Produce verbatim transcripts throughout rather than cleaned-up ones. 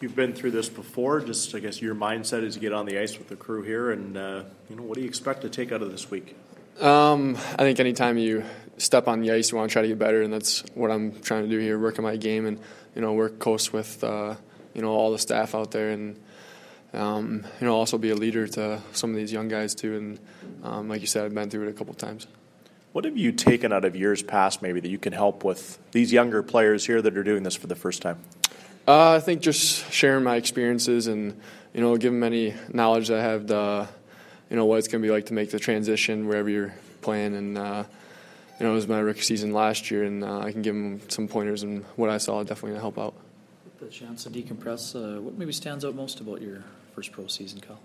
You've been through this before. Just, I guess, your mindset as you get on the ice with the crew here, and uh, you know, what do you expect to take out of this week? Um, I think anytime you step on the ice, you want to try to get better, and that's what I'm trying to do here, work on my game and, you know, work close with, uh, you know, all the staff out there and, um, you know, also be a leader to some of these young guys too. And um, like you said, I've been through it a couple times. What have you taken out of years past maybe that you can help with these younger players here that are doing this for the first time? Uh, I think just sharing my experiences and, you know, give them any knowledge that I have, the, you know, what it's going to be like to make the transition wherever you're playing. And, uh, you know, it was my rookie season last year, and uh, I can give them some pointers, and what I saw definitely going to help out. With the chance to decompress, uh, what maybe stands out most about your first pro season, Kyle?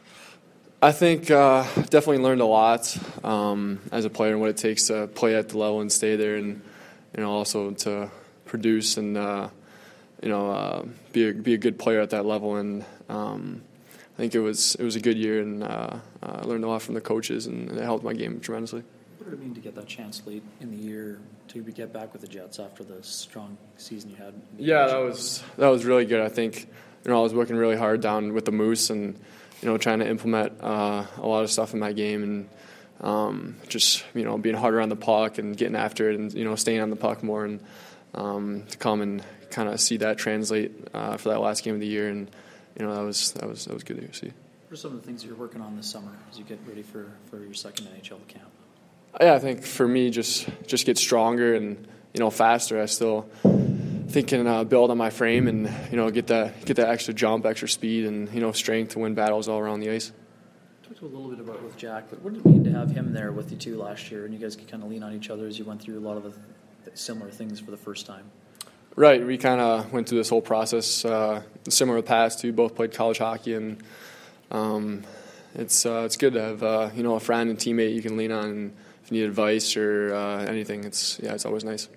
I think uh, definitely learned a lot um, as a player and what it takes to play at the level and stay there, and, you know, also to produce and, uh, you know, uh, be a, be a good player at that level. And um, I think it was it was a good year, and uh, I learned a lot from the coaches, and it helped my game tremendously. What did it mean to get that chance late in the year to get back with the Jets after the strong season you had? Yeah, that was that was really good. I think, you know, I was working really hard down with the Moose, and, you know, trying to implement uh, a lot of stuff in my game, and um, just, you know, being harder on the puck and getting after it, and, you know, staying on the puck more, and um, to come and kind of see that translate uh, for that last game of the year, and, you know, that was that was that was good to see. What are some of the things that you're working on this summer as you get ready for, for your second N H L camp? Yeah, I think for me, just just get stronger and, you know, faster. I still think can uh, build on my frame and, you know, get that get that extra jump, extra speed, and, you know, strength to win battles all around the ice. Talked a little bit about with Jack, but what did it mean to have him there with you two last year, and you guys could kind of lean on each other as you went through a lot of the similar things for the first time? Right, we kind of went through this whole process uh, similar to the past. We both played college hockey, and um, it's uh, it's good to have uh, you know, a friend and teammate you can lean on. And if you need advice or uh, anything, it's yeah, it's always nice.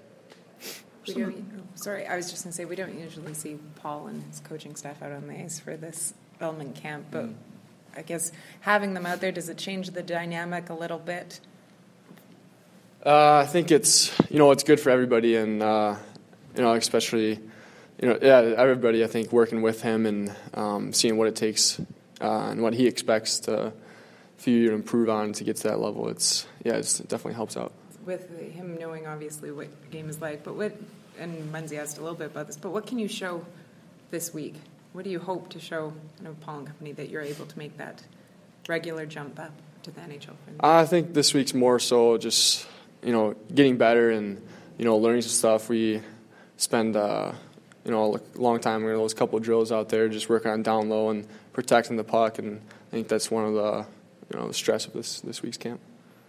We don't, sorry, I was just going to say, we don't usually see Paul and his coaching staff out on the ice for this development camp, but mm. I guess having them out there, does it change the dynamic a little bit? Uh, I think it's, you know, it's good for everybody, and uh, you know, especially, you know, yeah, everybody. I think working with him and um, seeing what it takes uh, and what he expects to. For you to improve on to get to that level, it's yeah, it's, it definitely helps out. With him knowing obviously what the game is like, but what, and Munzie asked a little bit about this, but what can you show this week? What do you hope to show, you know, Paul and company, that you're able to make that regular jump up to the N H L? I think this week's more so just, you know, getting better and, you know, learning some stuff. We spend uh, you know, a long time with those couple of drills out there, just working on down low and protecting the puck, and I think that's one of the, you know, the stress of this this week's camp.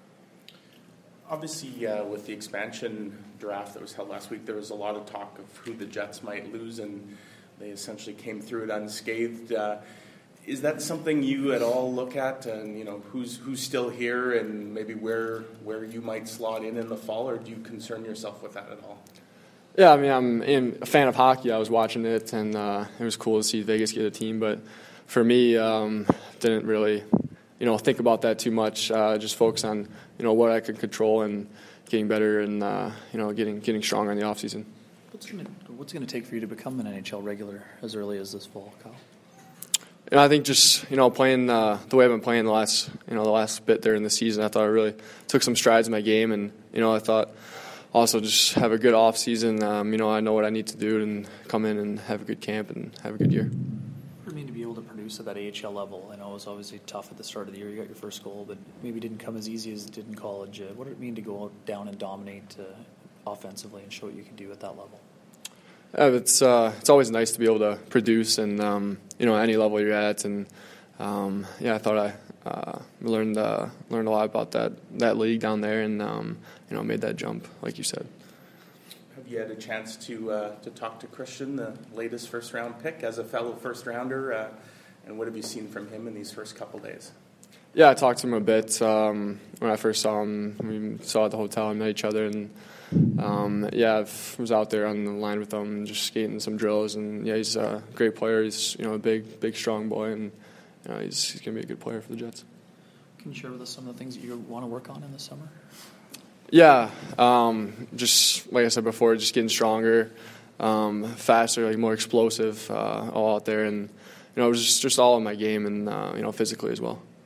Obviously, uh, with the expansion draft that was held last week, there was a lot of talk of who the Jets might lose, and they essentially came through it unscathed. Uh, is that something you at all look at, and, you know, who's who's still here, and maybe where where you might slot in in the fall, or do you concern yourself with that at all? Yeah, I mean, I'm in, a fan of hockey. I was watching it, and uh, it was cool to see Vegas get a team, but for me, um, didn't really, you know, think about that too much. Uh, just focus on, you know, what I could control and getting better, and uh, you know, getting getting stronger in the off season. What's going to what's going to take for you to become an N H L regular as early as this fall, Kyle? You know, I think just, you know, playing uh, the way I've been playing the last, you know, the last bit there in the season, I thought I really took some strides in my game, and, you know, I thought also just have a good off season. Um, you know, I know what I need to do and come in and have a good camp and have a good year. What does it mean to be able to produce at that A H L level? I know it was obviously tough at the start of the year. You got your first goal, but maybe it didn't come as easy as it did in college. Uh, what did it mean to go down and dominate uh, offensively and show what you can do at that level? Yeah, it's uh, it's always nice to be able to produce, and um, you know, any level you're at, and um, yeah, I thought I uh, learned uh, learned a lot about that that league down there, and um, you know, made that jump like you said. Have you had a chance to uh, to talk to Christian, the latest first round pick, as a fellow first rounder, uh, and what have you seen from him in these first couple days? Yeah, I talked to him a bit um, when I first saw him. We saw at the hotel and met each other, and um, yeah, I was out there on the line with him, just skating some drills. And yeah, he's a great player. He's, you know, a big, big, strong boy, and you know, he's he's gonna be a good player for the Jets. Can you share with us some of the things that you want to work on in the summer? Yeah, um, just like I said before, just getting stronger, um, faster, like more explosive, uh, all out there, and you know, it was just, just all in my game, and uh, you know, physically as well.